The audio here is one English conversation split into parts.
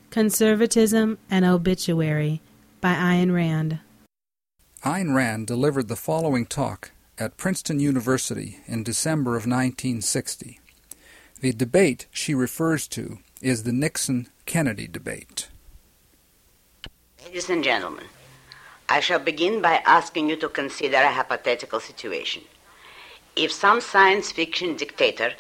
Conservatism and Obituary by Ayn Rand. Ayn Rand delivered the following talk at Princeton University in December of 1960. The debate she refers to is the Nixon-Kennedy debate. Ladies and gentlemen, I shall begin by asking you to consider a hypothetical situation. If some science fiction dictator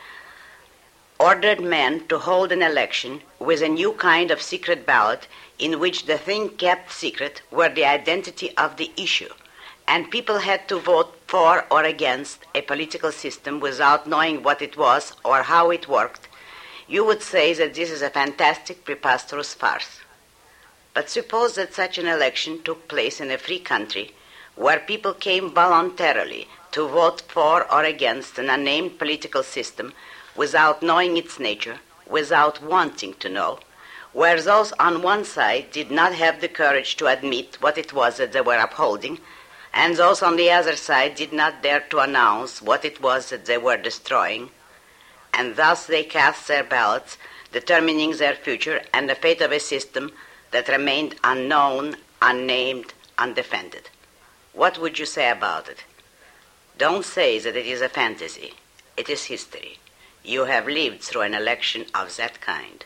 ordered men to hold an election with a new kind of secret ballot in which the thing kept secret were the identity of the issue, and people had to vote for or against a political system without knowing what it was or how it worked, you would say that this is a fantastic, preposterous farce. But suppose that such an election took place in a free country where people came voluntarily to vote for or against an unnamed political system without knowing its nature, without wanting to know, where those on one side did not have the courage to admit what it was that they were upholding, and those on the other side did not dare to announce what it was that they were destroying, and thus they cast their ballots, determining their future and the fate of a system that remained unknown, unnamed, undefended. What would you say about it? Don't say that it is a fantasy. It is history. You have lived through an election of that kind.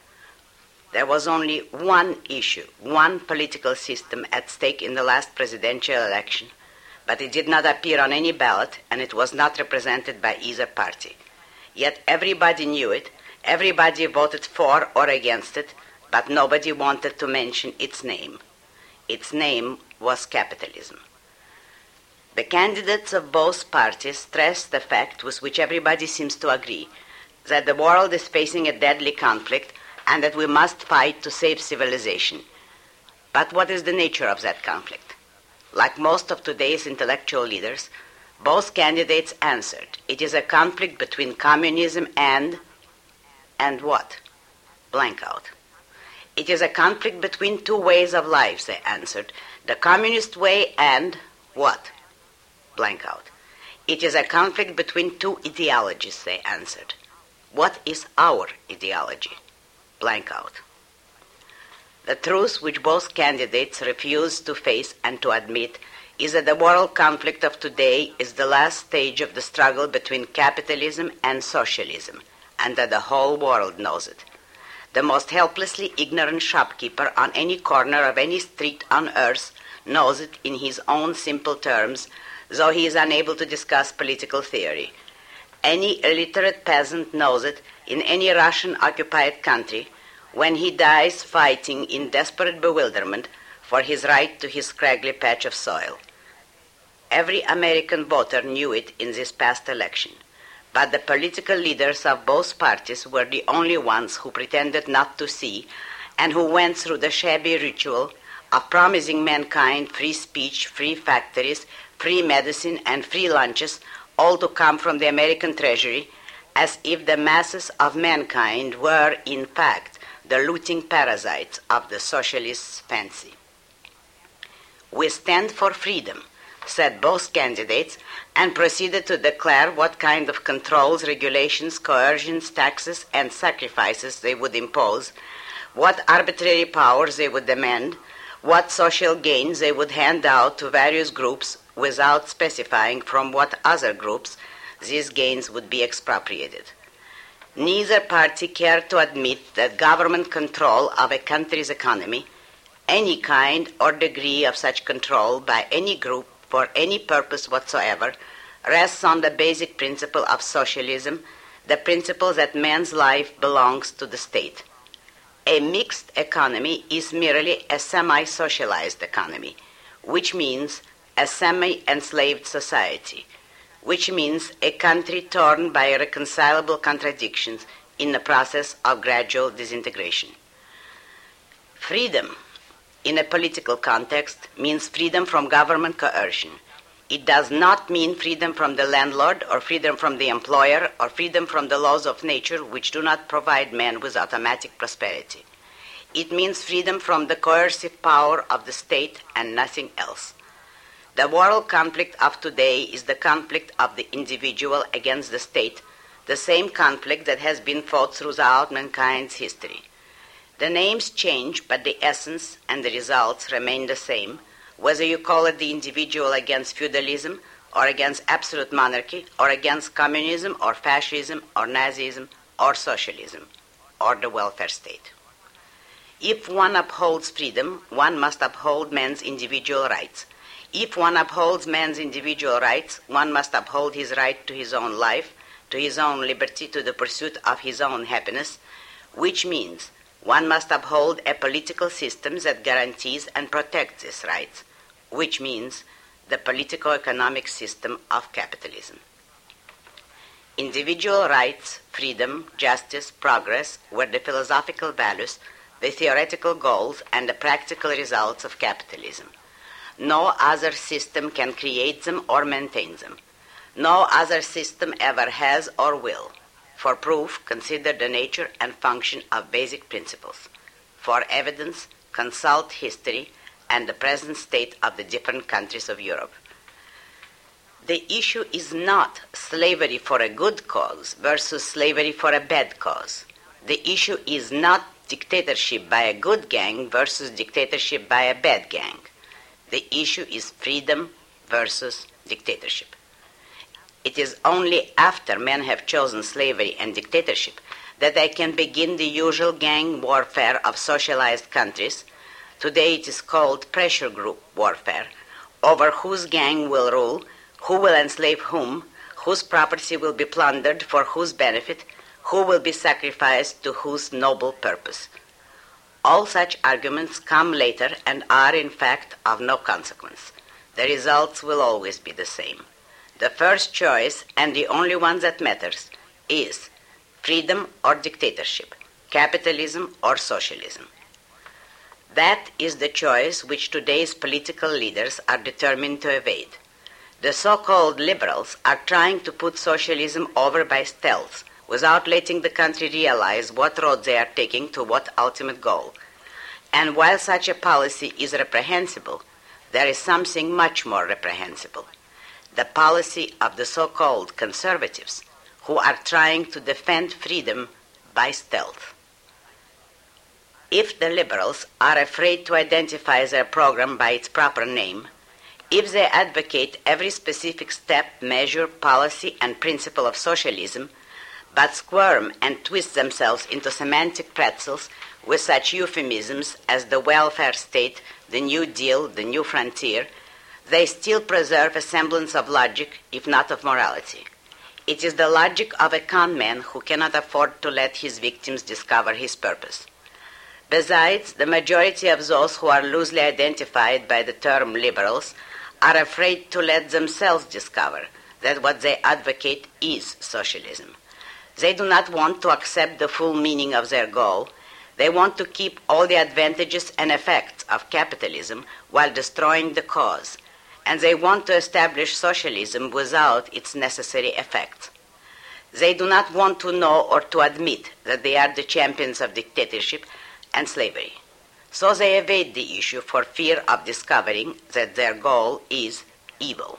There was only one issue, one political system at stake in the last presidential election, but it did not appear on any ballot, and it was not represented by either party. Yet everybody knew it, everybody voted for or against it, but nobody wanted to mention its name. Its name was capitalism. The candidates of both parties stressed the fact with which everybody seems to agree, that the world is facing a deadly conflict and that we must fight to save civilization. But what is the nature of that conflict? Like most of today's intellectual leaders, both candidates answered, it is a conflict between communism and what? Blank out. It is a conflict between two ways of life, they answered, the communist way and what? Blank out. It is a conflict between two ideologies, they answered. What is our ideology? Blank out. The truth which both candidates refuse to face and to admit is that the world conflict of today is the last stage of the struggle between capitalism and socialism, and that the whole world knows it. The most helplessly ignorant shopkeeper on any corner of any street on earth knows it in his own simple terms, though he is unable to discuss political theory. Any illiterate peasant knows it in any Russian-occupied country when he dies fighting in desperate bewilderment for his right to his scraggly patch of soil. Every American voter knew it in this past election, but the political leaders of both parties were the only ones who pretended not to see and who went through the shabby ritual of promising mankind free speech, free factories, free medicine, and free lunches, all to come from the American treasury, as if the masses of mankind were, in fact, the looting parasites of the socialists' fancy. We stand for freedom, said both candidates, and proceeded to declare what kind of controls, regulations, coercions, taxes, and sacrifices they would impose, what arbitrary powers they would demand, what social gains they would hand out to various groups without specifying from what other groups these gains would be expropriated. Neither party cared to admit that government control of a country's economy, any kind or degree of such control by any group for any purpose whatsoever, rests on the basic principle of socialism, the principle that man's life belongs to the state. A mixed economy is merely a semi-socialized economy, which means a semi-enslaved society, which means a country torn by irreconcilable contradictions in the process of gradual disintegration. Freedom, in a political context, means freedom from government coercion. It does not mean freedom from the landlord or freedom from the employer or freedom from the laws of nature which do not provide man with automatic prosperity. It means freedom from the coercive power of the state and nothing else. The world conflict of today is the conflict of the individual against the state, the same conflict that has been fought throughout mankind's history. The names change, but the essence and the results remain the same, whether you call it the individual against feudalism, or against absolute monarchy, or against communism, or fascism, or Nazism, or socialism, or the welfare state. If one upholds freedom, one must uphold man's individual rights. If one upholds man's individual rights, one must uphold his right to his own life, to his own liberty, to the pursuit of his own happiness, which means one must uphold a political system that guarantees and protects these rights, which means the politico-economic system of capitalism. Individual rights, freedom, justice, progress were the philosophical values, the theoretical goals, and the practical results of capitalism. No other system can create them or maintain them. No other system ever has or will. For proof, consider the nature and function of basic principles. For evidence, consult history and the present state of the different countries of Europe. The issue is not slavery for a good cause versus slavery for a bad cause. The issue is not dictatorship by a good gang versus dictatorship by a bad gang. The issue is freedom versus dictatorship. It is only after men have chosen slavery and dictatorship that they can begin the usual gang warfare of socialized countries. Today it is called pressure group warfare, over whose gang will rule, who will enslave whom, whose property will be plundered for whose benefit, who will be sacrificed to whose noble purpose. All such arguments come later and are in fact of no consequence. The results will always be the same. The first choice, and the only one that matters, is freedom or dictatorship, capitalism or socialism. That is the choice which today's political leaders are determined to evade. The so-called liberals are trying to put socialism over by stealth, without letting the country realize what road they are taking to what ultimate goal. And while such a policy is reprehensible, there is something much more reprehensible. The policy of the so-called conservatives, who are trying to defend freedom by stealth. If the liberals are afraid to identify their program by its proper name, if they advocate every specific step, measure, policy, and principle of socialism, but squirm and twist themselves into semantic pretzels with such euphemisms as the welfare state, the New Deal, the New Frontier, they still preserve a semblance of logic, if not of morality. It is the logic of a con man who cannot afford to let his victims discover his purpose. Besides, the majority of those who are loosely identified by the term liberals are afraid to let themselves discover that what they advocate is socialism. They do not want to accept the full meaning of their goal. They want to keep all the advantages and effects of capitalism while destroying the cause. And they want to establish socialism without its necessary effects. They do not want to know or to admit that they are the champions of dictatorship and slavery. So they evade the issue for fear of discovering that their goal is evil.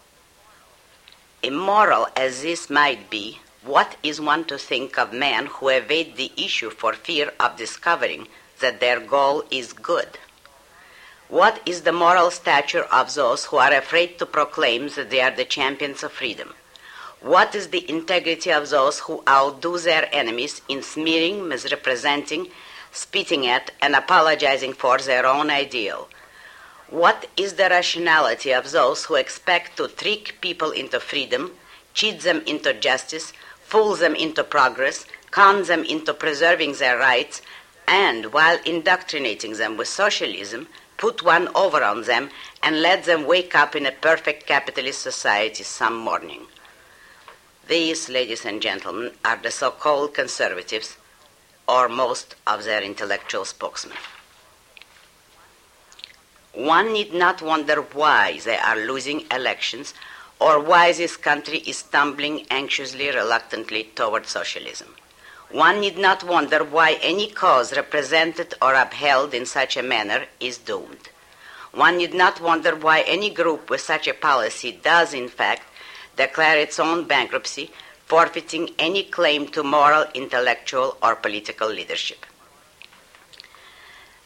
Immoral as this might be, what is one to think of men who evade the issue for fear of discovering that their goal is good? What is the moral stature of those who are afraid to proclaim that they are the champions of freedom? What is the integrity of those who outdo their enemies in smearing, misrepresenting, spitting at, and apologizing for their own ideal? What is the rationality of those who expect to trick people into freedom, cheat them into justice, fool them into progress, con them into preserving their rights, and, while indoctrinating them with socialism, put one over on them and let them wake up in a perfect capitalist society some morning? These, ladies and gentlemen, are the so-called conservatives, or most of their intellectual spokesmen. One need not wonder why they are losing elections or why this country is stumbling anxiously, reluctantly toward socialism. One need not wonder why any cause represented or upheld in such a manner is doomed. One need not wonder why any group with such a policy does, in fact, declare its own bankruptcy, forfeiting any claim to moral, intellectual, or political leadership.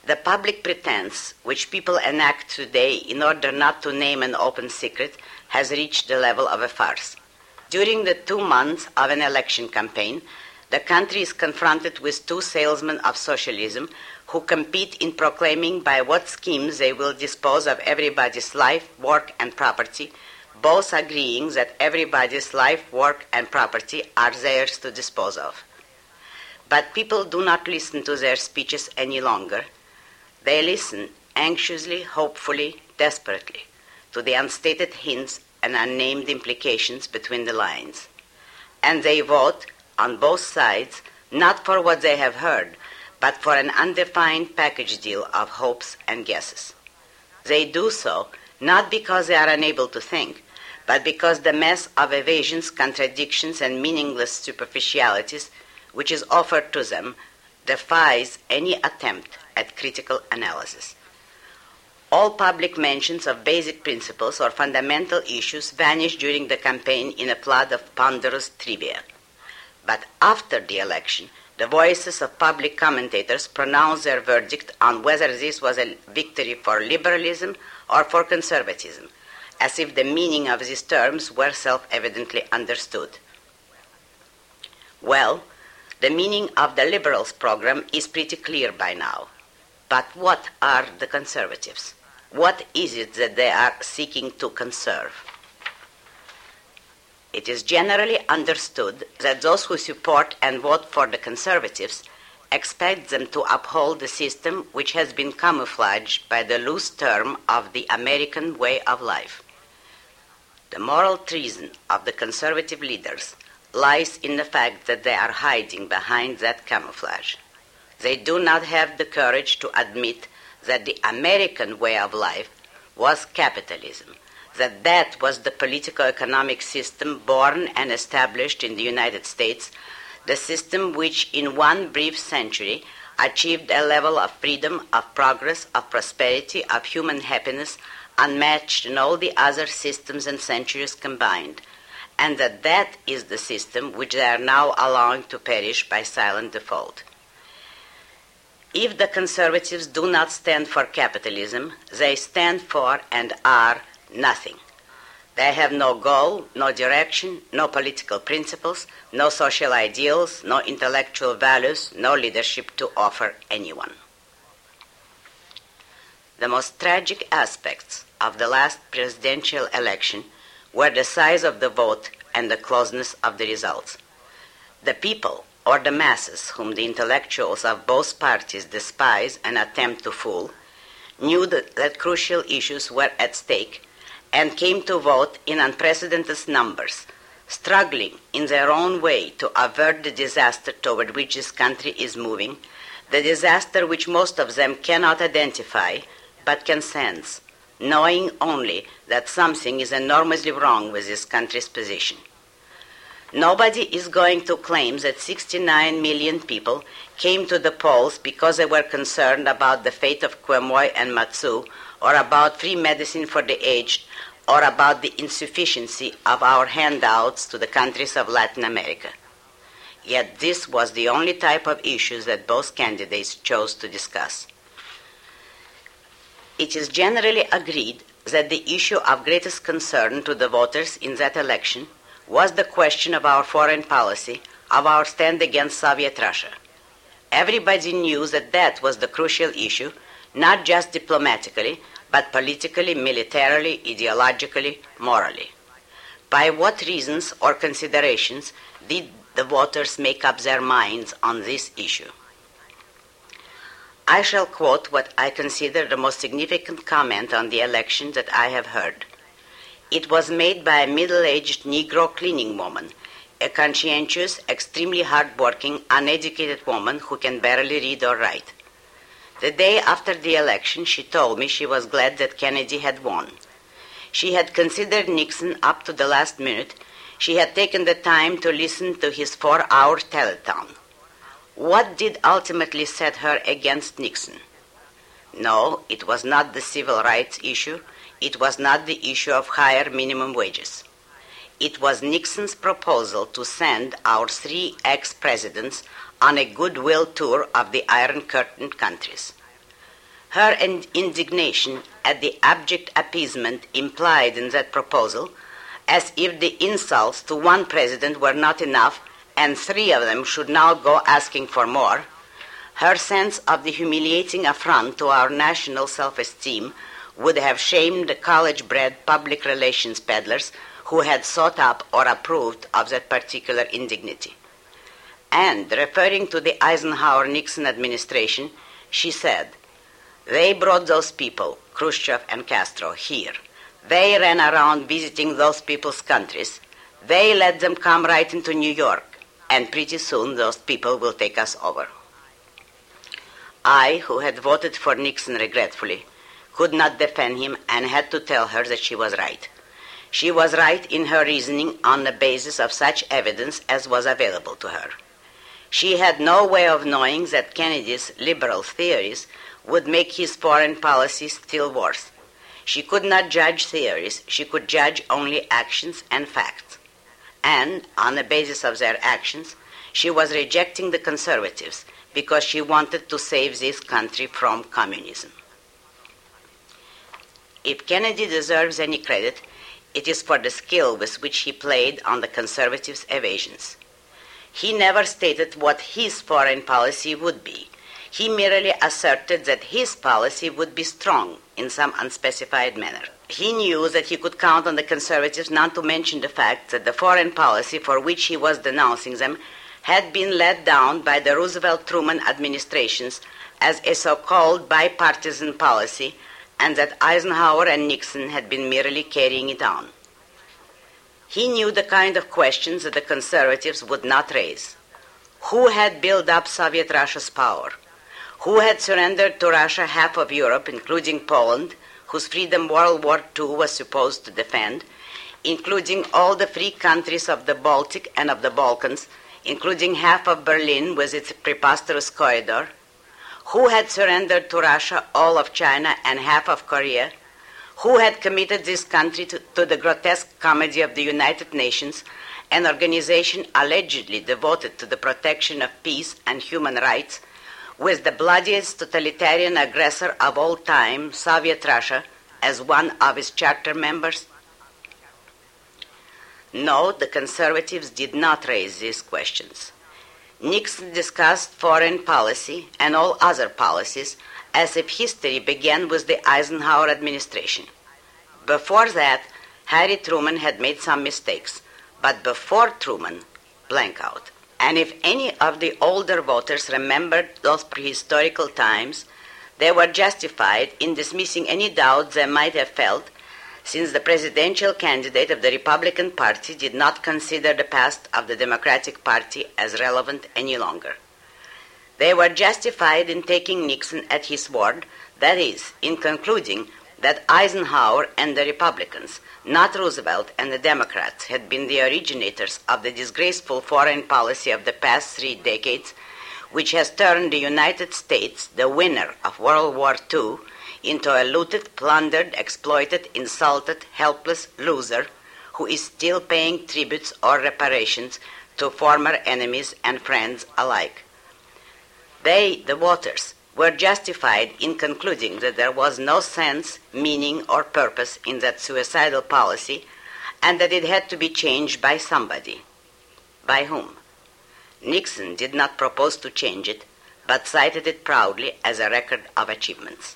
The public pretense, which people enact today in order not to name an open secret, has reached the level of a farce. During the 2 months of an election campaign, the country is confronted with 2 salesmen of socialism who compete in proclaiming by what schemes they will dispose of everybody's life, work, and property, both agreeing that everybody's life, work, and property are theirs to dispose of. But people do not listen to their speeches any longer. They listen anxiously, hopefully, desperately to the unstated hints and unnamed implications between the lines. And they vote on both sides not for what they have heard, but for an undefined package deal of hopes and guesses. They do so not because they are unable to think, but because the mess of evasions, contradictions, and meaningless superficialities which is offered to them defies any attempt at critical analysis. All public mentions of basic principles or fundamental issues vanish during the campaign in a flood of ponderous trivia. But after the election, the voices of public commentators pronounce their verdict on whether this was a victory for liberalism or for conservatism, as if the meaning of these terms were self-evidently understood. Well, the meaning of the liberals' program is pretty clear by now. But what are the conservatives? What is it that they are seeking to conserve? It is generally understood that those who support and vote for the conservatives expect them to uphold the system which has been camouflaged by the loose term of the American way of life. The moral treason of the conservative leaders lies in the fact that they are hiding behind that camouflage. They do not have the courage to admit that the American way of life was capitalism, that was the politico-economic system born and established in the United States, the system which in one brief century achieved a level of freedom, of progress, of prosperity, of human happiness unmatched in all the other systems and centuries combined, and that is the system which they are now allowing to perish by silent default. If the conservatives do not stand for capitalism, they stand for and are nothing. They have no goal, no direction, no political principles, no social ideals, no intellectual values, no leadership to offer anyone. The most tragic aspects of the last presidential election were the size of the vote and the closeness of the results. The people, or the masses whom the intellectuals of both parties despise and attempt to fool, knew that crucial issues were at stake and came to vote in unprecedented numbers, struggling in their own way to avert the disaster toward which this country is moving, the disaster which most of them cannot identify but can sense, knowing only that something is enormously wrong with this country's position. Nobody is going to claim that 69 million people came to the polls because they were concerned about the fate of Quemoy and Matsu, or about free medicine for the aged, or about the insufficiency of our handouts to the countries of Latin America. Yet this was the only type of issues that both candidates chose to discuss. It is generally agreed that the issue of greatest concern to the voters in that election was the question of our foreign policy, of our stand against Soviet Russia. Everybody knew that was the crucial issue, not just diplomatically, but politically, militarily, ideologically, morally. By what reasons or considerations did the voters make up their minds on this issue? I shall quote what I consider the most significant comment on the election that I have heard. It was made by a middle-aged Negro cleaning woman, a conscientious, extremely hard-working, uneducated woman who can barely read or write. The day after the election, she told me she was glad that Kennedy had won. She had considered Nixon up to the last minute. She had taken the time to listen to his 4-hour telethon. What did ultimately set her against Nixon? No, it was not the civil rights issue. It was not the issue of higher minimum wages. It was Nixon's proposal to send our 3 ex-presidents on a goodwill tour of the Iron Curtain countries. her indignation at the abject appeasement implied in that proposal, as if the insults to one president were not enough and three of them should now go asking for more, her sense of the humiliating affront to our national self-esteem would have shamed the college-bred public relations peddlers who had sought up or approved of that particular indignity. And, referring to the Eisenhower-Nixon administration, she said, "They brought those people, Khrushchev and Castro, here. They ran around visiting those people's countries. They let them come right into New York, and pretty soon those people will take us over." I, who had voted for Nixon regretfully, could not defend him and had to tell her that she was right. She was right in her reasoning on the basis of such evidence as was available to her. She had no way of knowing that Kennedy's liberal theories would make his foreign policy still worse. She could not judge theories, she could judge only actions and facts. And, on the basis of their actions, she was rejecting the conservatives because she wanted to save this country from communism. If Kennedy deserves any credit, it is for the skill with which he played on the conservatives' evasions. He never stated what his foreign policy would be. He merely asserted that his policy would be strong in some unspecified manner. He knew that he could count on the conservatives, not to mention the fact that the foreign policy for which he was denouncing them had been let down by the Roosevelt-Truman administrations as a so-called bipartisan policy, and that Eisenhower and Nixon had been merely carrying it on. He knew the kind of questions that the conservatives would not raise. Who had built up Soviet Russia's power? Who had surrendered to Russia half of Europe, including Poland, whose freedom World War II was supposed to defend, including all the free countries of the Baltic and of the Balkans, including half of Berlin with its preposterous corridor? Who had surrendered to Russia all of China and half of Korea? Who had committed this country to the grotesque comedy of the United Nations, an organization allegedly devoted to the protection of peace and human rights, with the bloodiest totalitarian aggressor of all time, Soviet Russia, as one of its charter members? No, the conservatives did not raise these questions. Nixon discussed foreign policy and all other policies as if history began with the Eisenhower administration. Before that, Harry Truman had made some mistakes, but before Truman, blank out. And if any of the older voters remembered those prehistorical times, they were justified in dismissing any doubts they might have felt, since the presidential candidate of the Republican Party did not consider the past of the Democratic Party as relevant any longer. They were justified in taking Nixon at his word, that is, in concluding that Eisenhower and the Republicans, not Roosevelt and the Democrats, had been the originators of the disgraceful foreign policy of the past 3 decades, which has turned the United States, the winner of World War II, into a looted, plundered, exploited, insulted, helpless loser who is still paying tributes or reparations to former enemies and friends alike. They, the voters, were justified in concluding that there was no sense, meaning, or purpose in that suicidal policy, and that it had to be changed by somebody. By whom? Nixon did not propose to change it, but cited it proudly as a record of achievements.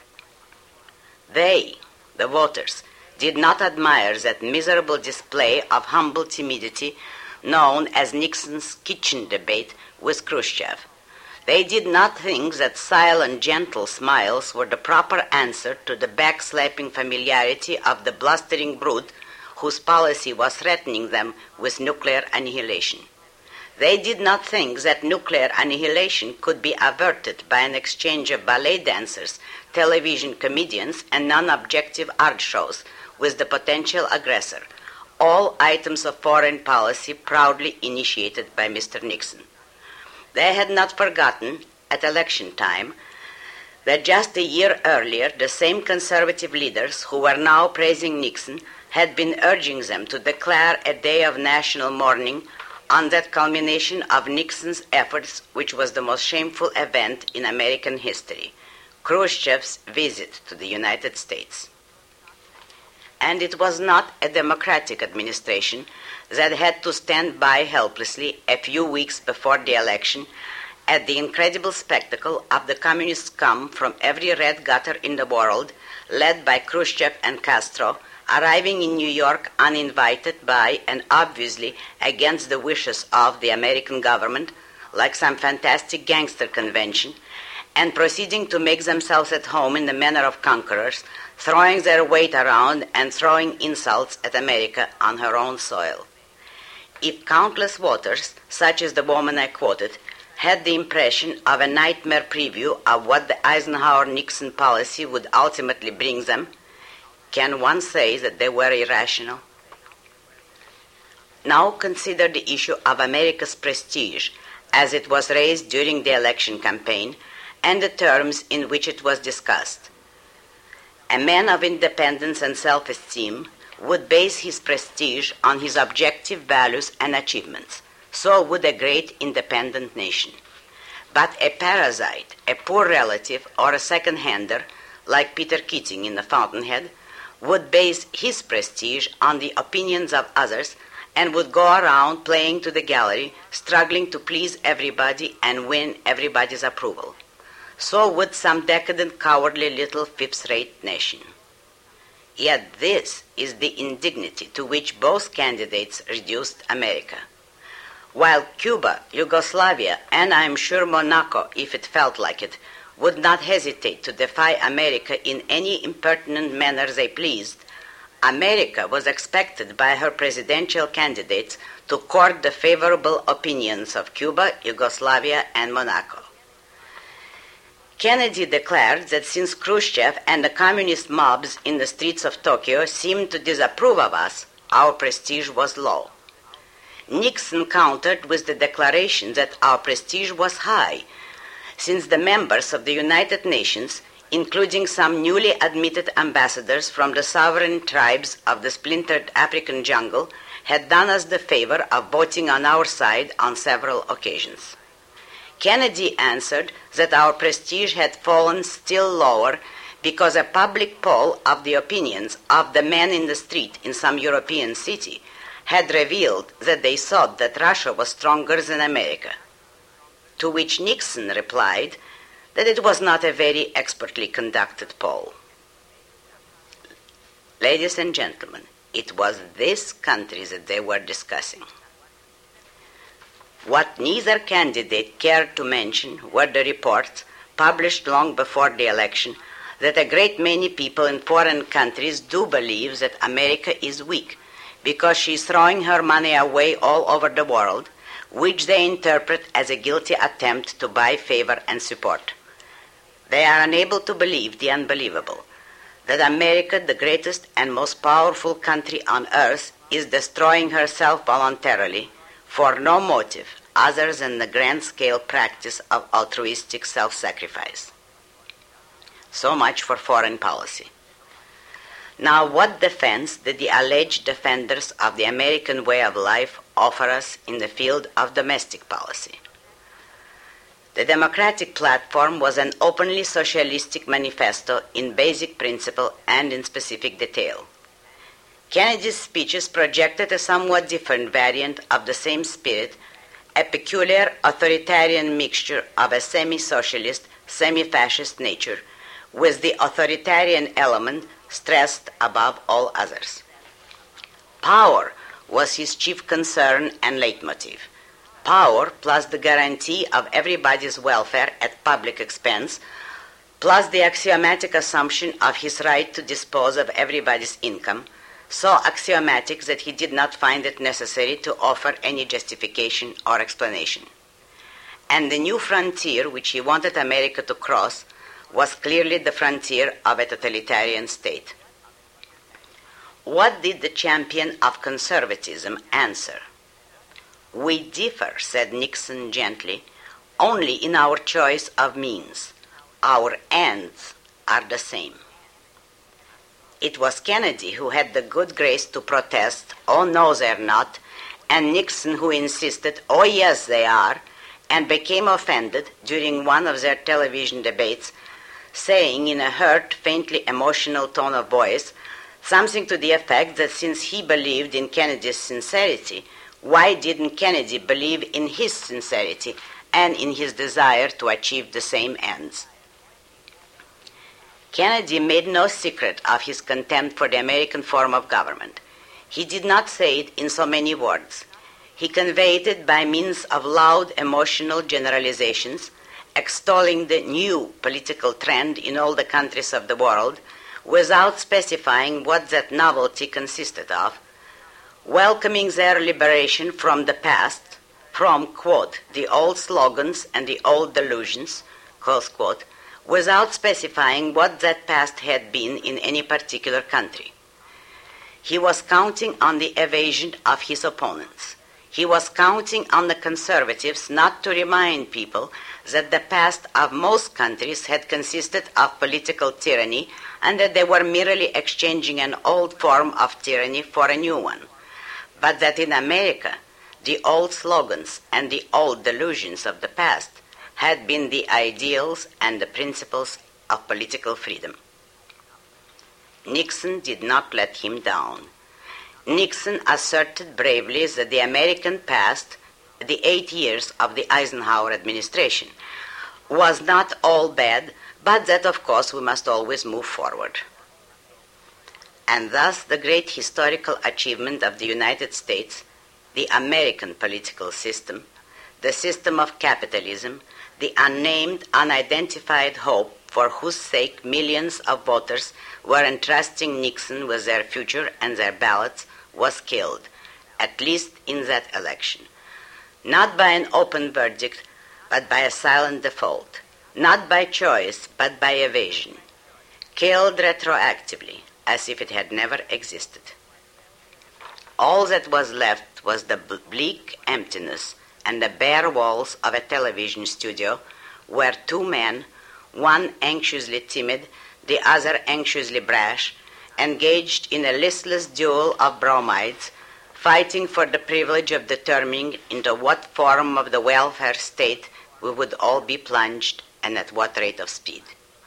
They, the voters, did not admire that miserable display of humble timidity known as Nixon's kitchen debate with Khrushchev. They did not think that silent, gentle smiles were the proper answer to the backslapping familiarity of the blustering brute whose policy was threatening them with nuclear annihilation. They did not think that nuclear annihilation could be averted by an exchange of ballet dancers, television comedians, and non-objective art shows with the potential aggressor, all items of foreign policy proudly initiated by Mr. Nixon. They had not forgotten, at election time, that just a year earlier the same conservative leaders who were now praising Nixon had been urging them to declare a day of national mourning on that culmination of Nixon's efforts, which was the most shameful event in American history, Khrushchev's visit to the United States. And it was not a democratic administration that had to stand by helplessly a few weeks before the election at the incredible spectacle of the communist scum from every red gutter in the world, led by Khrushchev and Castro, arriving in New York uninvited by and obviously against the wishes of the American government, like some fantastic gangster convention, and proceeding to make themselves at home in the manner of conquerors, throwing their weight around and throwing insults at America on her own soil. If countless voters, such as the woman I quoted, had the impression of a nightmare preview of what the Eisenhower-Nixon policy would ultimately bring them, can one say that they were irrational? Now consider the issue of America's prestige as it was raised during the election campaign and the terms in which it was discussed. A man of independence and self-esteem would base his prestige on his objective values and achievements. So would a great independent nation. But a parasite, a poor relative, or a second-hander, like Peter Keating in The Fountainhead, would base his prestige on the opinions of others and would go around playing to the gallery, struggling to please everybody and win everybody's approval. So would some decadent, cowardly little fifth-rate nation. Yet this is the indignity to which both candidates reduced America. While Cuba, Yugoslavia, and I am sure Monaco, if it felt like it, would not hesitate to defy America in any impertinent manner they pleased, America was expected by her presidential candidates to court the favorable opinions of Cuba, Yugoslavia, and Monaco. Kennedy declared that since Khrushchev and the communist mobs in the streets of Tokyo seemed to disapprove of us, our prestige was low. Nixon countered with the declaration that our prestige was high, since the members of the United Nations, including some newly admitted ambassadors from the sovereign tribes of the splintered African jungle, had done us the favor of voting on our side on several occasions. Kennedy answered that our prestige had fallen still lower because a public poll of the opinions of the men in the street in some European city had revealed that they thought that Russia was stronger than America, to which Nixon replied that it was not a very expertly conducted poll. Ladies and gentlemen, it was this country that they were discussing. What neither candidate cared to mention were the reports, published long before the election, that a great many people in foreign countries do believe that America is weak, because she is throwing her money away all over the world, which they interpret as a guilty attempt to buy favor and support. They are unable to believe the unbelievable, that America, the greatest and most powerful country on earth, is destroying herself voluntarily for no motive other than the grand-scale practice of altruistic self-sacrifice. So much for foreign policy. Now, what defense did the alleged defenders of the American way of life offer us in the field of domestic policy? The Democratic platform was an openly socialistic manifesto in basic principle and in specific detail. Kennedy's speeches projected a somewhat different variant of the same spirit, a peculiar authoritarian mixture of a semi-socialist, semi-fascist nature, with the authoritarian element stressed above all others. Power was his chief concern and leitmotiv. Power plus the guarantee of everybody's welfare at public expense, plus the axiomatic assumption of his right to dispose of everybody's income, so axiomatic that he did not find it necessary to offer any justification or explanation. And the new frontier which he wanted America to cross was clearly the frontier of a totalitarian state. What did the champion of conservatism answer? We differ, said Nixon gently, only in our choice of means. Our ends are the same. It was Kennedy who had the good grace to protest, "Oh, no, they're not," and Nixon who insisted, "Oh, yes, they are," and became offended during one of their television debates saying in a hurt, faintly emotional tone of voice something to the effect that since he believed in Kennedy's sincerity, why didn't Kennedy believe in his sincerity and in his desire to achieve the same ends? Kennedy made no secret of his contempt for the American form of government. He did not say it in so many words. He conveyed it by means of loud, emotional generalizations, extolling the new political trend in all the countries of the world, without specifying what that novelty consisted of, welcoming their liberation from the past, from, quote, the old slogans and the old delusions, close quote, without specifying what that past had been in any particular country. He was counting on the evasion of his opponents. He was counting on the conservatives not to remind people that the past of most countries had consisted of political tyranny and that they were merely exchanging an old form of tyranny for a new one, but that in America, the old slogans and the old delusions of the past had been the ideals and the principles of political freedom. Nixon did not let him down. Nixon asserted bravely that the American past, the 8 years of the Eisenhower administration, was not all bad, but that, of course, we must always move forward. And thus the great historical achievement of the United States, the American political system, the system of capitalism, the unnamed, unidentified hope for whose sake millions of voters were entrusting Nixon with their future and their ballots, was killed, at least in that election. Not by an open verdict, but by a silent default. Not by choice, but by evasion. Killed retroactively, as if it had never existed. All that was left was the bleak emptiness and the bare walls of a television studio where two men, one anxiously timid, the other anxiously brash, engaged in a listless duel of bromides, fighting for the privilege of determining into what form of the welfare state we would all be plunged and at what rate of speed.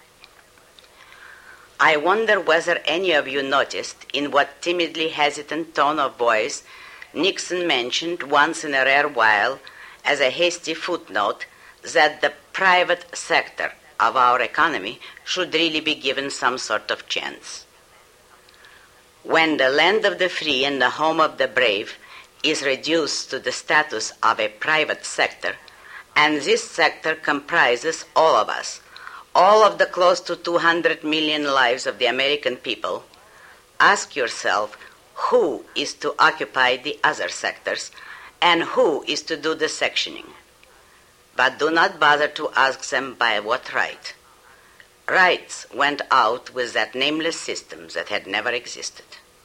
I wonder whether any of you noticed in what timidly hesitant tone of voice Nixon mentioned once in a rare while as a hasty footnote that the private sector of our economy should really be given some sort of chance. When the land of the free and the home of the brave is reduced to the status of a private sector, and this sector comprises all of us, all of the close to 200 million lives of the American people, ask yourself who is to occupy the other sectors and who is to do the sectioning. But do not bother to ask them by what right. Rights went out with that nameless system that had never existed.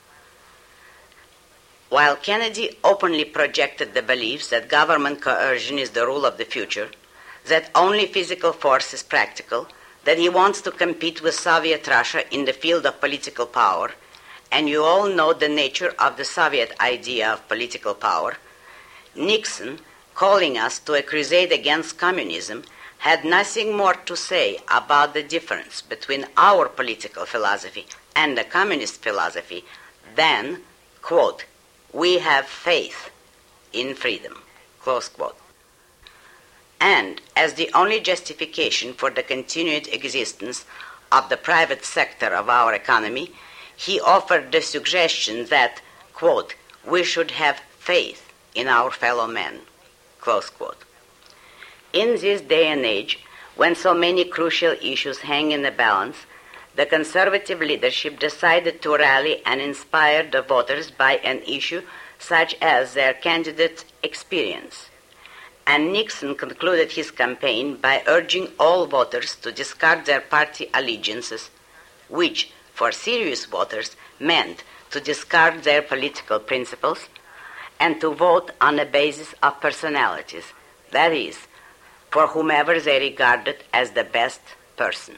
While Kennedy openly projected the beliefs that government coercion is the rule of the future, that only physical force is practical, that he wants to compete with Soviet Russia in the field of political power, and you all know the nature of the Soviet idea of political power, Nixon, calling us to a crusade against communism, had nothing more to say about the difference between our political philosophy and the communist philosophy than, quote, we have faith in freedom, close quote. And as the only justification for the continued existence of the private sector of our economy, he offered the suggestion that, quote, we should have faith in our fellow men, close quote. In this day and age, when so many crucial issues hang in the balance, the conservative leadership decided to rally and inspire the voters by an issue such as their candidate's experience. And Nixon concluded his campaign by urging all voters to discard their party allegiances, which, for serious voters, meant to discard their political principles and to vote on the basis of personalities, that is, for whomever they regarded as the best person.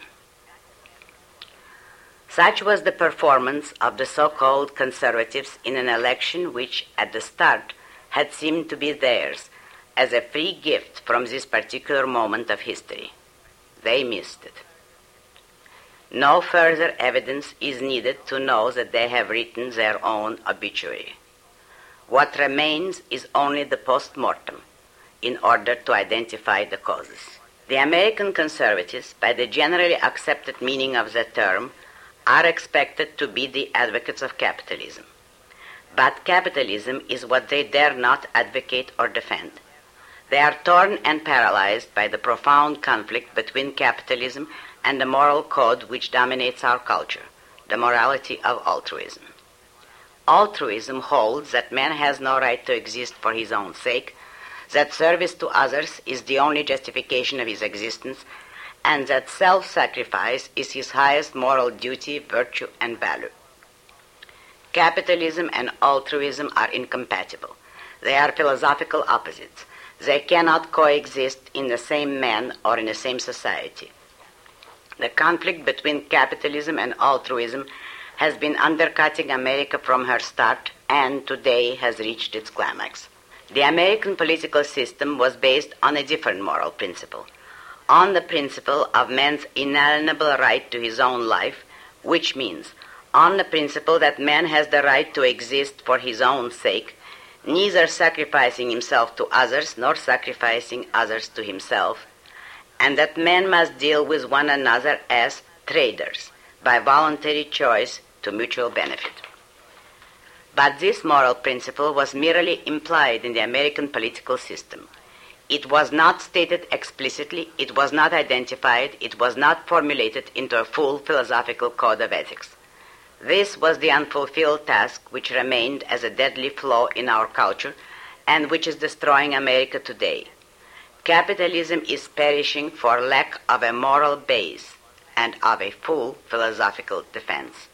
Such was the performance of the so-called conservatives in an election which, at the start, had seemed to be theirs as a free gift from this particular moment of history. They missed it. No further evidence is needed to know that they have written their own obituary. What remains is only the post-mortem in order to identify the causes. The American conservatives, by the generally accepted meaning of the term, are expected to be the advocates of capitalism. But capitalism is what they dare not advocate or defend. They are torn and paralyzed by the profound conflict between capitalism and the moral code which dominates our culture, the morality of altruism. Altruism holds that man has no right to exist for his own sake, that service to others is the only justification of his existence, and that self-sacrifice is his highest moral duty, virtue, and value. Capitalism and altruism are incompatible. They are philosophical opposites. They cannot coexist in the same man or in the same society. The conflict between capitalism and altruism has been undercutting America from her start and today has reached its climax. The American political system was based on a different moral principle, on the principle of man's inalienable right to his own life, which means on the principle that man has the right to exist for his own sake, neither sacrificing himself to others nor sacrificing others to himself, and that men must deal with one another as traders by voluntary choice to mutual benefit. But this moral principle was merely implied in the American political system. It was not stated explicitly, it was not identified, it was not formulated into a full philosophical code of ethics. This was the unfulfilled task which remained as a deadly flaw in our culture and which is destroying America today. Capitalism is perishing for lack of a moral base and of a full philosophical defense.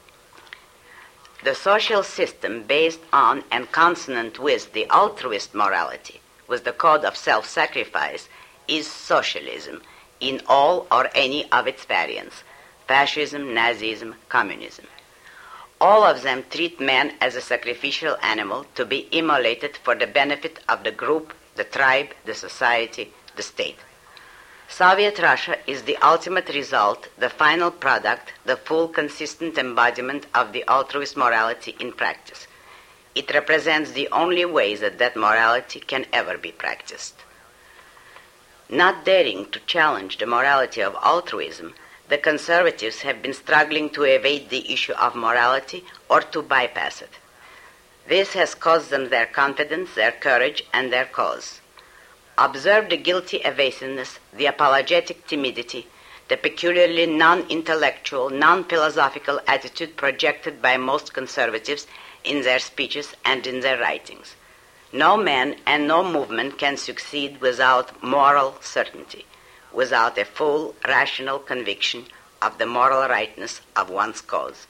The social system based on and consonant with the altruist morality, with the code of self-sacrifice, is socialism in all or any of its variants: fascism, Nazism, communism. All of them treat man as a sacrificial animal to be immolated for the benefit of the group, the tribe, the society, the state. Soviet Russia is the ultimate result, the final product, the full consistent embodiment of the altruist morality in practice. It represents the only way that morality can ever be practiced. Not daring to challenge the morality of altruism, the conservatives have been struggling to evade the issue of morality or to bypass it. This has cost them their confidence, their courage, and their cause. Observe the guilty evasiveness, the apologetic timidity, the peculiarly non-intellectual, non-philosophical attitude projected by most conservatives in their speeches and in their writings. No man and no movement can succeed without moral certainty, without a full, rational conviction of the moral rightness of one's cause.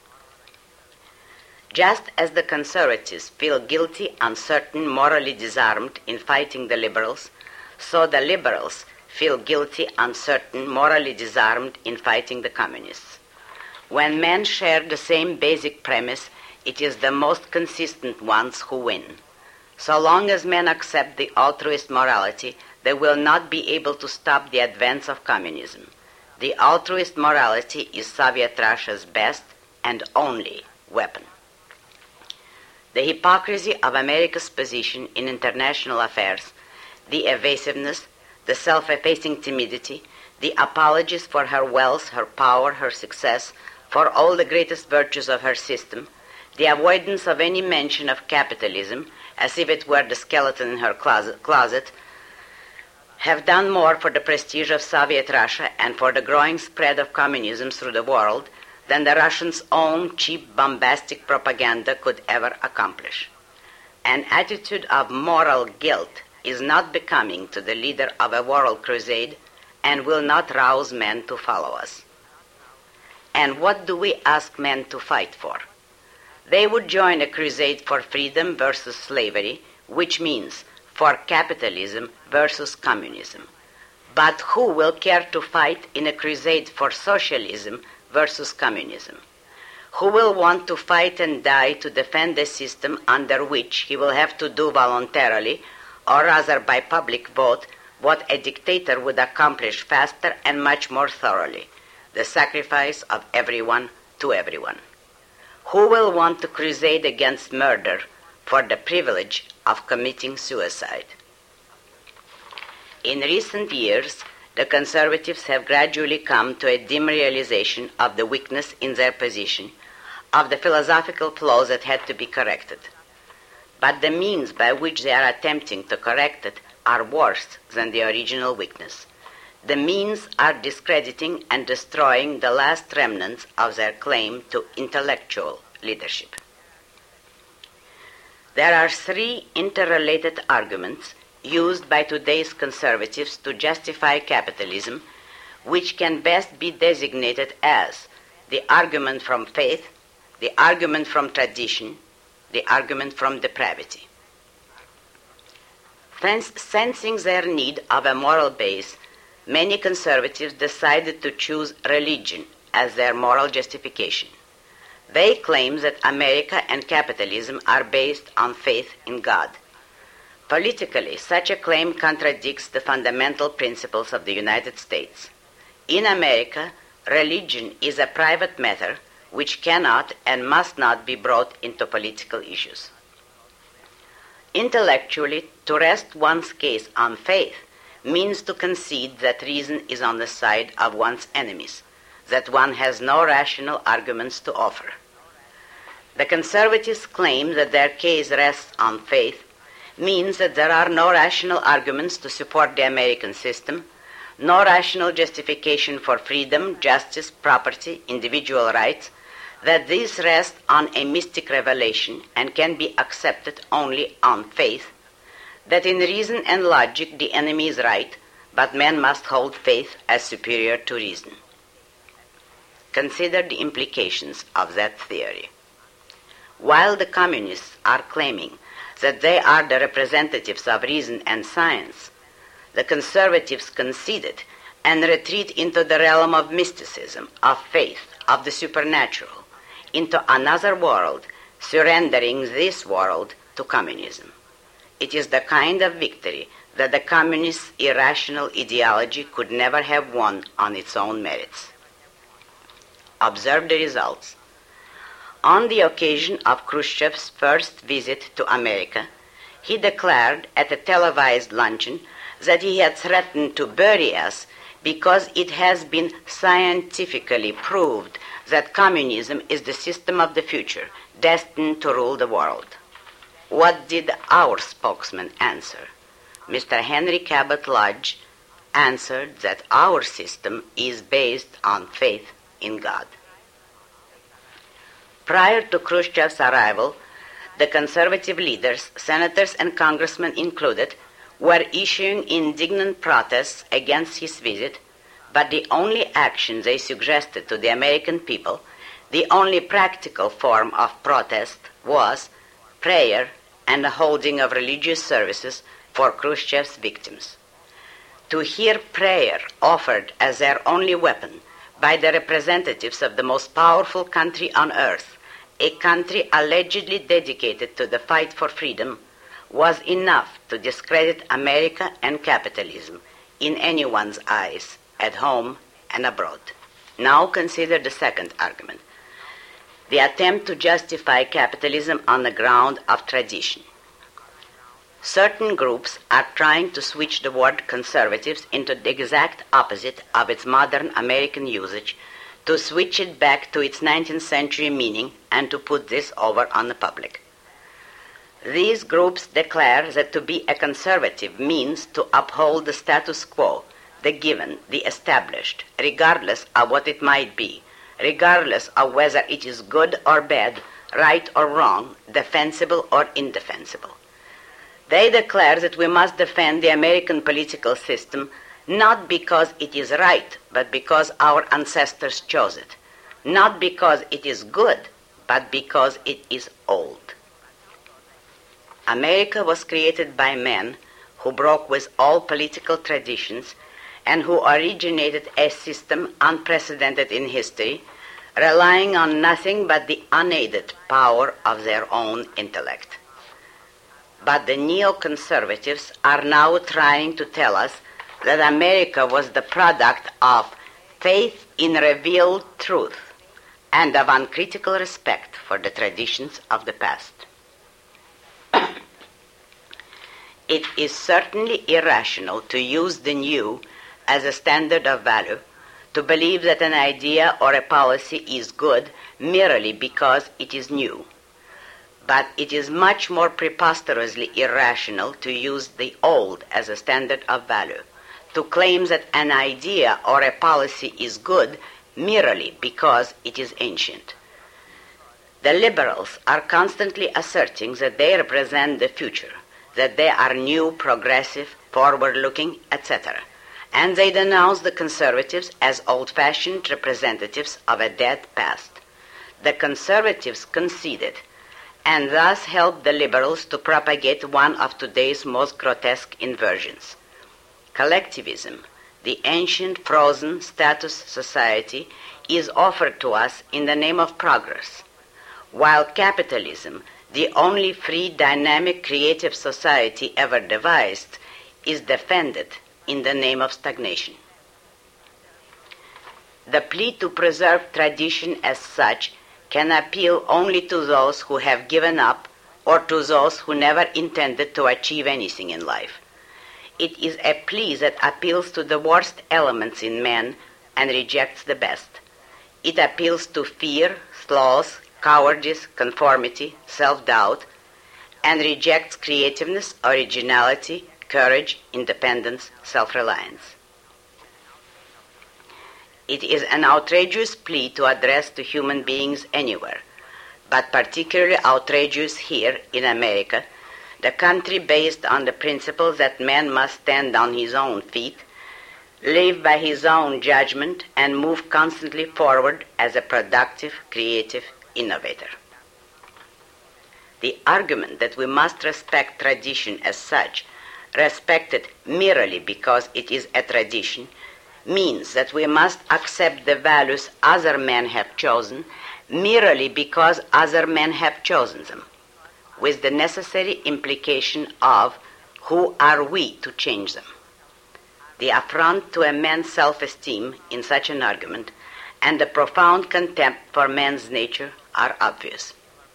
Just as the conservatives feel guilty, uncertain, morally disarmed in fighting the liberals, so the liberals feel guilty, uncertain, morally disarmed in fighting the communists. When men share the same basic premise, it is the most consistent ones who win. So long as men accept the altruist morality, they will not be able to stop the advance of communism. The altruist morality is Soviet Russia's best and only weapon. The hypocrisy of America's position in international affairs, the evasiveness, the self-effacing timidity, the apologies for her wealth, her power, her success, for all the greatest virtues of her system, the avoidance of any mention of capitalism, as if it were the skeleton in her closet, have done more for the prestige of Soviet Russia and for the growing spread of communism through the world than the Russians' own cheap, bombastic propaganda could ever accomplish. An attitude of moral guilt is not becoming to the leader of a world crusade and will not rouse men to follow us. And what do we ask men to fight for? They would join a crusade for freedom versus slavery, which means for capitalism versus communism. But who will care to fight in a crusade for socialism versus communism? Who will want to fight and die to defend a system under which he will have to do voluntarily, or rather by public vote, what a dictator would accomplish faster and much more thoroughly? the sacrifice of everyone to everyone. Who will want to crusade against murder for the privilege of committing suicide? In recent years, the conservatives have gradually come to a dim realization of the weakness in their position, of the philosophical flaws that had to be corrected. But the means by which they are attempting to correct it are worse than the original weakness. The means are discrediting and destroying the last remnants of their claim to intellectual leadership. There are three interrelated arguments used by today's conservatives to justify capitalism, which can best be designated as the argument from faith, the argument from tradition, the argument from depravity. Sensing their need of a moral base, many conservatives decided to choose religion as their moral justification. They claim that America and capitalism are based on faith in God. Politically, such a claim contradicts the fundamental principles of the United States. In America, religion is a private matter which cannot and must not be brought into political issues. Intellectually, to rest one's case on faith means to concede that reason is on the side of one's enemies, that one has no rational arguments to offer. The conservatives claim that their case rests on faith means that there are no rational arguments to support the American system, no rational justification for freedom, justice, property, individual rights, that these rest on a mystic revelation and can be accepted only on faith, that in reason and logic the enemy is right, but men must hold faith as superior to reason. Consider the implications of that theory. While the communists are claiming that they are the representatives of reason and science, the conservatives conceded and retreat into the realm of mysticism, of faith, of the supernatural, into another world, surrendering this world to communism. It is the kind of victory that the communist irrational ideology could never have won on its own merits. Observe the results. On the occasion of Khrushchev's first visit to America, he declared at a televised luncheon that he had threatened to bury us because it has been scientifically proved that communism is the system of the future, destined to rule the world. What did our spokesman answer? Mr. Henry Cabot Lodge answered that our system is based on faith in God. Prior to Khrushchev's arrival, the conservative leaders, senators and congressmen included, were issuing indignant protests against his visit, but the only action they suggested to the American people, the only practical form of protest, was prayer and the holding of religious services for Khrushchev's victims. To hear prayer offered as their only weapon by the representatives of the most powerful country on earth, a country allegedly dedicated to the fight for freedom, was enough to discredit America and capitalism in anyone's eyes, at home and abroad. Now consider the second argument, the attempt to justify capitalism on the ground of tradition. Certain groups are trying to switch the word conservatives into the exact opposite of its modern American usage, to switch it back to its 19th century meaning and to put this over on the public. These groups declare that to be a conservative means to uphold the status quo, the given, the established, regardless of what it might be, regardless of whether it is good or bad, right or wrong, defensible or indefensible. They declare that we must defend the American political system not because it is right, but because our ancestors chose it. Not because it is good, but because it is old. America was created by men who broke with all political traditions and who originated a system unprecedented in history, relying on nothing but the unaided power of their own intellect. But the neoconservatives are now trying to tell us that America was the product of faith in revealed truth, and of uncritical respect for the traditions of the past. It is certainly irrational to use the new as a standard of value, to believe that an idea or a policy is good merely because it is new. But it is much more preposterously irrational to use the old as a standard of value, to claim that an idea or a policy is good merely because it is ancient. The liberals are constantly asserting that they represent the future, that they are new, progressive, forward-looking, etc., and they denounce the conservatives as old-fashioned representatives of a dead past. The conservatives conceded, and thus helped the liberals to propagate one of today's most grotesque inversions. Collectivism, the ancient frozen status society, is offered to us in the name of progress, while capitalism, the only free, dynamic, creative society ever devised, is defended in the name of stagnation. The plea to preserve tradition as such can appeal only to those who have given up or to those who never intended to achieve anything in life. It is a plea that appeals to the worst elements in men and rejects the best. It appeals to fear, sloth, cowardice, conformity, self-doubt, and rejects creativeness, originality, courage, independence, self-reliance. It is an outrageous plea to address to human beings anywhere, but particularly outrageous here in America, the country based on the principle that man must stand on his own feet, live by his own judgment, and move constantly forward as a productive, creative innovator. The argument that we must respect tradition as such, respect it merely because it is a tradition, means that we must accept the values other men have chosen merely because other men have chosen them, with the necessary implication of who are we to change them. The affront to a man's self-esteem in such an argument and the profound contempt for man's nature are obvious.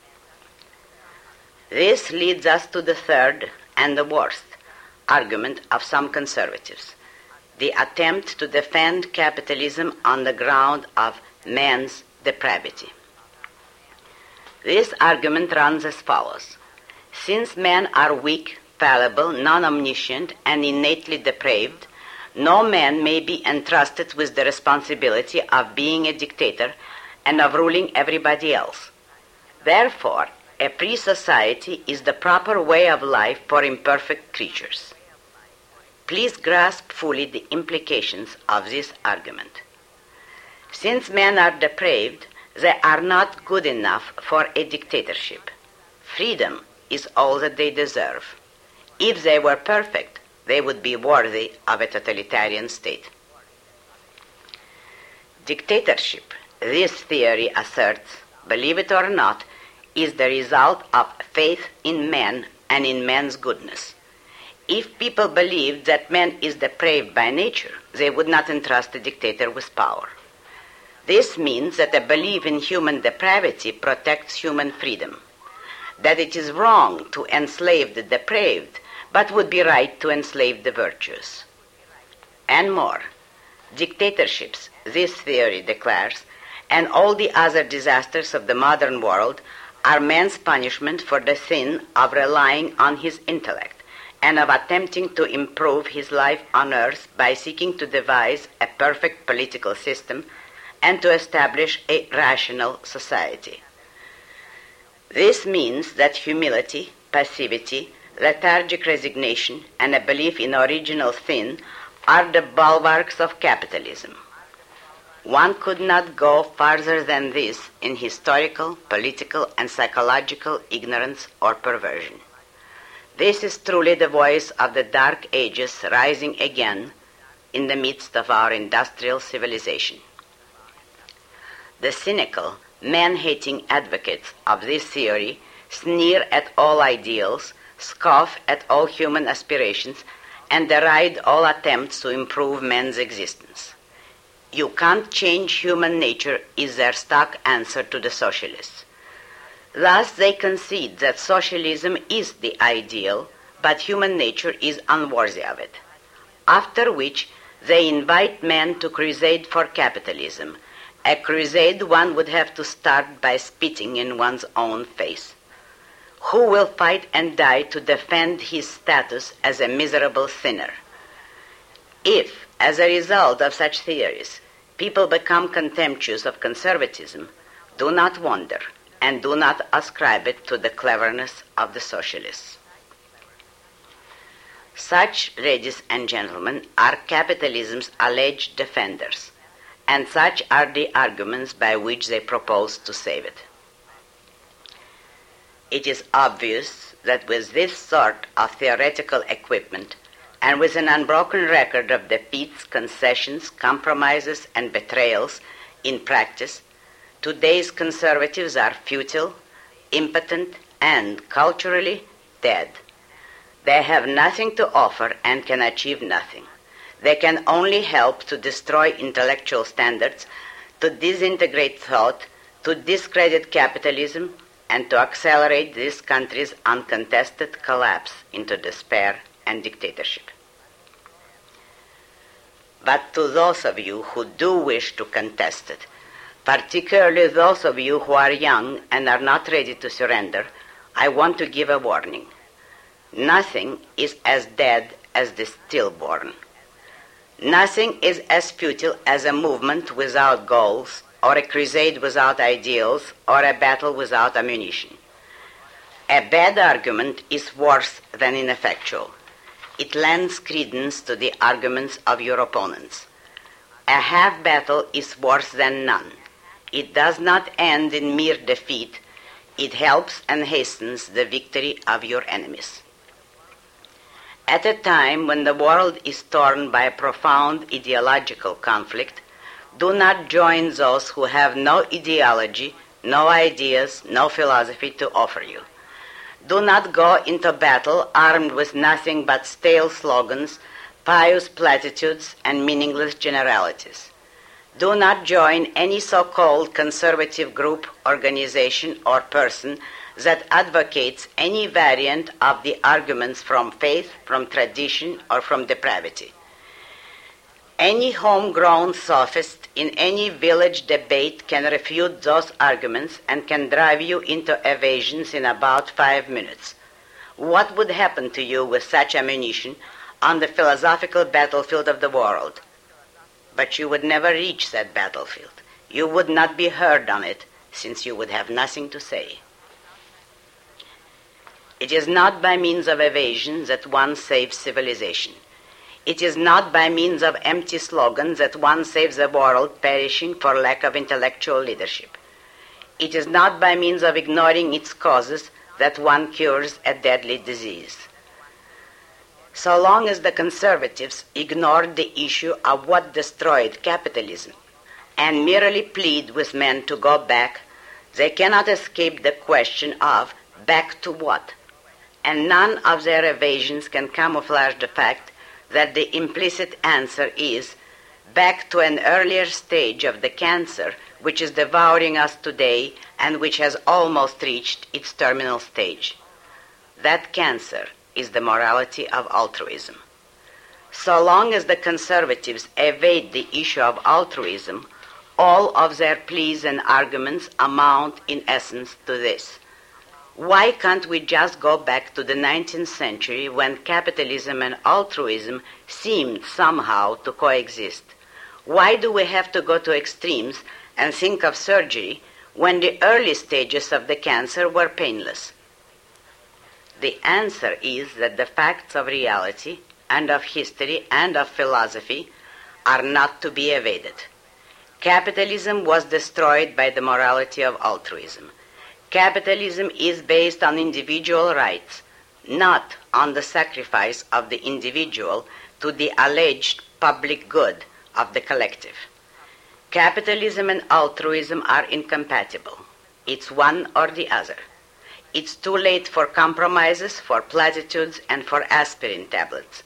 This leads us to the third and the worst argument of some conservatives, the attempt to defend capitalism on the ground of man's depravity. This argument runs as follows. Since men are weak, fallible, non-omniscient, and innately depraved, no man may be entrusted with the responsibility of being a dictator and of ruling everybody else. Therefore, a free society is the proper way of life for imperfect creatures. Please grasp fully the implications of this argument. Since men are depraved, they are not good enough for a dictatorship. Freedom is all that they deserve. If they were perfect, they would be worthy of a totalitarian state. Dictatorship, this theory asserts, believe it or not, is the result of faith in man and in man's goodness. If people believed that man is depraved by nature, they would not entrust a dictator with power. This means that a belief in human depravity protects human freedom, that it is wrong to enslave the depraved, but would be right to enslave the virtuous. And more, dictatorships, this theory declares, and all the other disasters of the modern world are man's punishment for the sin of relying on his intellect and of attempting to improve his life on earth by seeking to devise a perfect political system and to establish a rational society. This means that humility, passivity, lethargic resignation, and a belief in original sin are the bulwarks of capitalism. One could not go farther than this in historical, political, and psychological ignorance or perversion. This is truly the voice of the Dark Ages rising again in the midst of our industrial civilization. The cynical, man-hating advocates of this theory sneer at all ideals, scoff at all human aspirations, and deride all attempts to improve man's existence. "You can't change human nature," is their stock answer to the socialists. Thus they concede that socialism is the ideal, but human nature is unworthy of it. After which they invite men to crusade for capitalism, a crusade one would have to start by spitting in one's own face. Who will fight and die to defend his status as a miserable sinner? If, as a result of such theories, people become contemptuous of conservatism, do not wonder and do not ascribe it to the cleverness of the socialists. Such, ladies and gentlemen, are capitalism's alleged defenders, and such are the arguments by which they propose to save it. It is obvious that with this sort of theoretical equipment, and with an unbroken record of defeats, concessions, compromises, and betrayals in practice, today's conservatives are futile, impotent, and culturally dead. They have nothing to offer and can achieve nothing. They can only help to destroy intellectual standards, to disintegrate thought, to discredit capitalism, and to accelerate this country's uncontested collapse into despair and dictatorship. But to those of you who do wish to contest it, particularly those of you who are young and are not ready to surrender, I want to give a warning. Nothing is as dead as the stillborn. Nothing is as futile as a movement without goals, or a crusade without ideals, or a battle without ammunition. A bad argument is worse than ineffectual. It lends credence to the arguments of your opponents. A half battle is worse than none. It does not end in mere defeat. It helps and hastens the victory of your enemies. At a time when the world is torn by a profound ideological conflict, do not join those who have no ideology, no ideas, no philosophy to offer you. Do not go into battle armed with nothing but stale slogans, pious platitudes, and meaningless generalities. Do not join any so-called conservative group, organization, or person that advocates any variant of the arguments from faith, from tradition, or from depravity. Any homegrown sophist in any village debate can refute those arguments and can drive you into evasions in about 5 minutes. What would happen to you with such ammunition on the philosophical battlefield of the world? But you would never reach that battlefield. You would not be heard on it, since you would have nothing to say. It is not by means of evasion that one saves civilization. It is not by means of empty slogans that one saves the world perishing for lack of intellectual leadership. It is not by means of ignoring its causes that one cures a deadly disease. So long as the conservatives ignore the issue of what destroyed capitalism and merely plead with men to go back, they cannot escape the question of back to what? And none of their evasions can camouflage the fact that the implicit answer is back to an earlier stage of the cancer which is devouring us today and which has almost reached its terminal stage. That cancer is the morality of altruism. So long as the conservatives evade the issue of altruism, all of their pleas and arguments amount in essence to this: why can't we just go back to the 19th century when capitalism and altruism seemed somehow to coexist? Why do we have to go to extremes and think of surgery when the early stages of the cancer were painless? The answer is that the facts of reality and of history and of philosophy are not to be evaded. Capitalism was destroyed by the morality of altruism. Capitalism is based on individual rights, not on the sacrifice of the individual to the alleged public good of the collective. Capitalism and altruism are incompatible. It's one or the other. It's too late for compromises, for platitudes, and for aspirin tablets.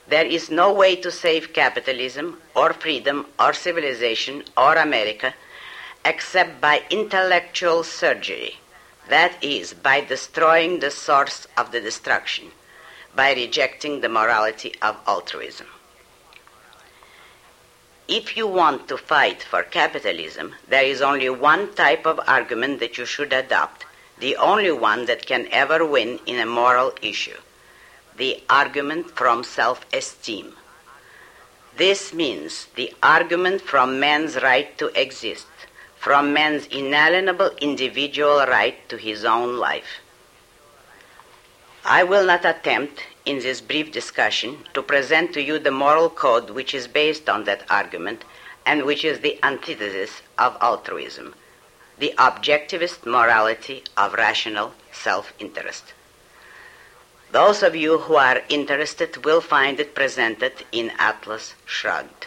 There is no way to save capitalism or freedom or civilization or America except by intellectual surgery, that is, by destroying the source of the destruction, by rejecting the morality of altruism. If you want to fight for capitalism, there is only one type of argument that you should adopt, the only one that can ever win in a moral issue: the argument from self-esteem. This means the argument from man's right to exist, from man's inalienable individual right to his own life. I will not attempt, in this brief discussion, to present to you the moral code which is based on that argument and which is the antithesis of altruism, the objectivist morality of rational self-interest. Those of you who are interested will find it presented in Atlas Shrugged.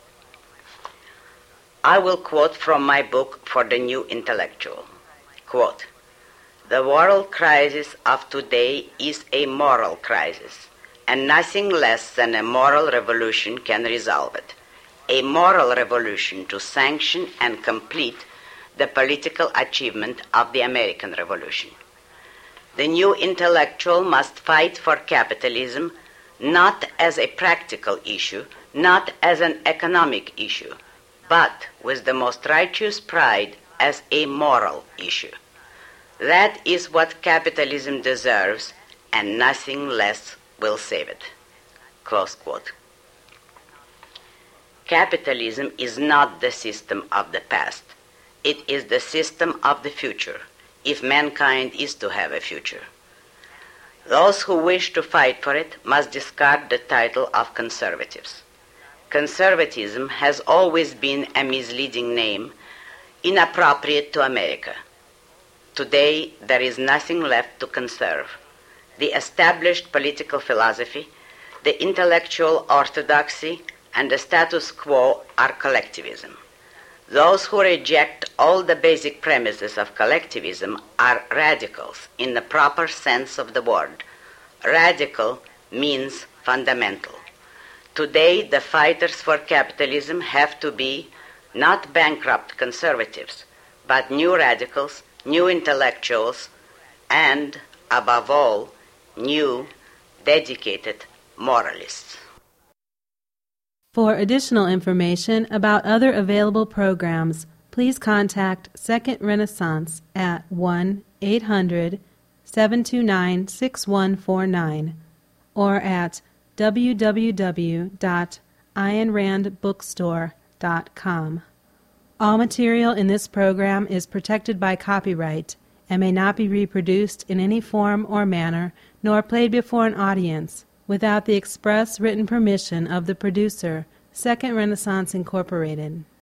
I will quote from my book For the New Intellectual. Quote, "The world crisis of today is a moral crisis, and nothing less than a moral revolution can resolve it. A moral revolution to sanction and complete the political achievement of the American Revolution. The new intellectual must fight for capitalism not as a practical issue, not as an economic issue, but with the most righteous pride as a moral issue. That is what capitalism deserves, and nothing less will save it." Close quote. Capitalism is not the system of the past. It is the system of the future, if mankind is to have a future. Those who wish to fight for it must discard the title of conservatives. Conservatism has always been a misleading name, inappropriate to America. Today, there is nothing left to conserve. The established political philosophy, the intellectual orthodoxy, and the status quo are collectivism. Those who reject all the basic premises of collectivism are radicals in the proper sense of the word. Radical means fundamental. Today, the fighters for capitalism have to be not bankrupt conservatives, but new radicals, new intellectuals, and, above all, new, dedicated moralists. For additional information about other available programs, please contact Second Renaissance at 1-800-729-6149 or at www.aynrandbookstore.com. All material in this program is protected by copyright and may not be reproduced in any form or manner, nor played before an audience, without the express written permission of the producer, Second Renaissance Incorporated.